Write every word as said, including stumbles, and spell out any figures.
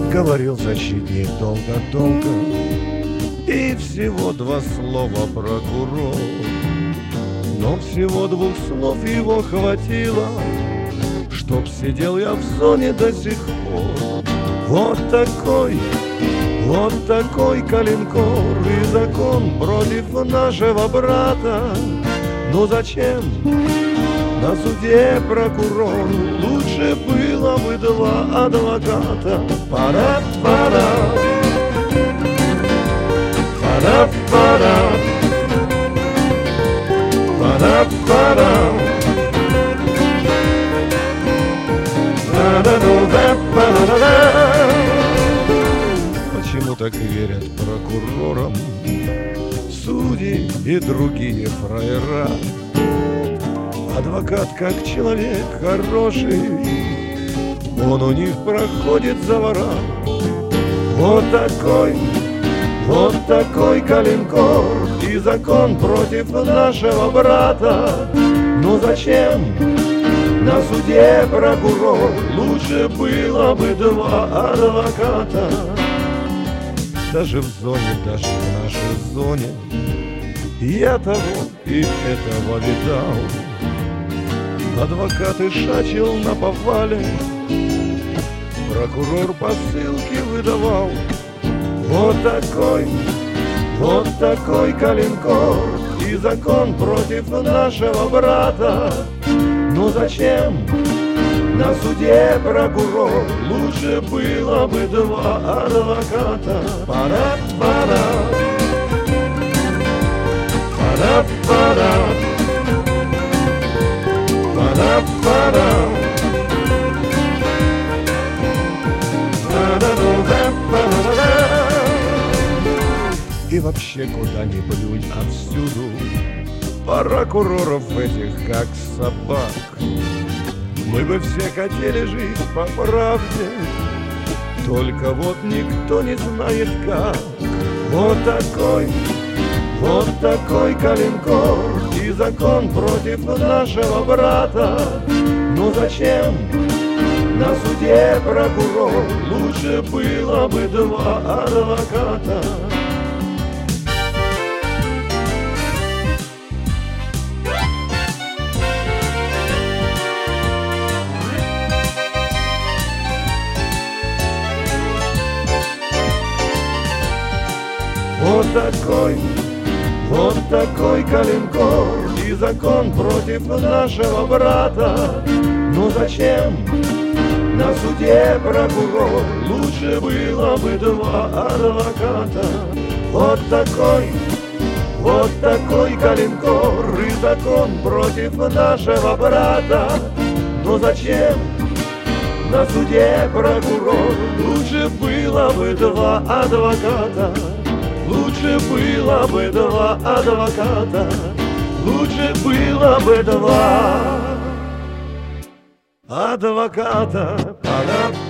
Говорил защитник долго-долго, и всего два слова прокурор. Но всего двух слов его хватило, чтоб сидел я в зоне до сих пор. Вот такой, вот такой калинкор, и закон против нашего брата. Ну зачем на суде прокурору? Лучше было бы два адвоката. Пара-пара, пара-пара, пара-пара, почему так верят прокурорам судьи и другие фраера? Адвокат как человек хороший, он у них проходит за вора. Вот такой, вот такой калинкор, и закон против нашего брата. Ну зачем на суде прокурор? Лучше было бы два адвоката. Даже в зоне, даже в нашей зоне я того и этого видал. Адвокаты шачил на повале, прокурор посылки выдавал. Вот такой, вот такой калинкор, и закон против нашего брата. Ну зачем на суде прокурор? Лучше было бы два адвоката. Пара-пара, пара-пара, пара-пара, и вообще куда ни плюнь, отсюда прокуроров этих как собак. Мы бы все хотели жить по правде, только вот никто не знает как. Вот такой, вот такой калинкор, и закон против нашего брата. Ну зачем на суде прокурор? Лучше было бы два адвоката. Вот такой, вот такой калинкор, и закон против нашего брата. Ну зачем на суде прокурор? Лучше было бы два адвоката. Вот такой, вот такой калинкор, и закон против нашего брата. Ну зачем на суде прокурор? Лучше было бы два адвоката. Лучше было бы два адвоката, лучше было бы два адвоката. Пора